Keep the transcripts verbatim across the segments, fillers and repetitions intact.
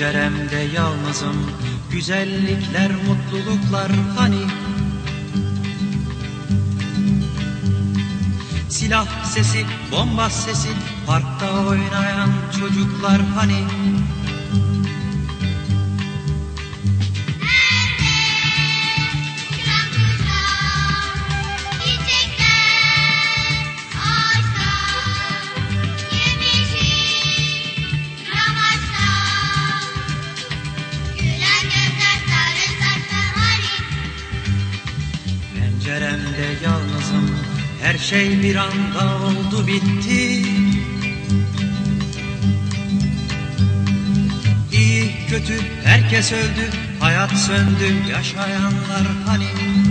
Penceremde yalnızım, güzellikler, mutluluklar hani. Silah sesi, bomba sesi, parkta oynayan çocuklar hani. Penceremde yalnızım, her şey bir anda oldu bitti. İyi kötü herkes öldü, hayat söndü, yaşayanlar hani.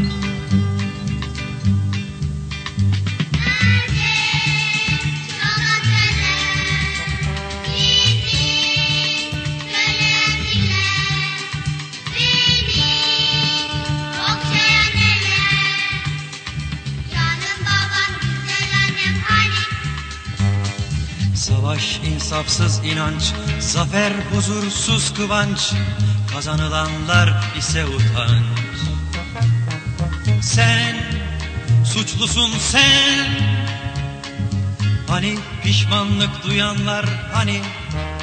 Savaş, insafsız inanç, zafer, huzursuz kıvanç, kazanılanlar ise utanç. Sen, suçlusun sen, hani pişmanlık duyanlar hani.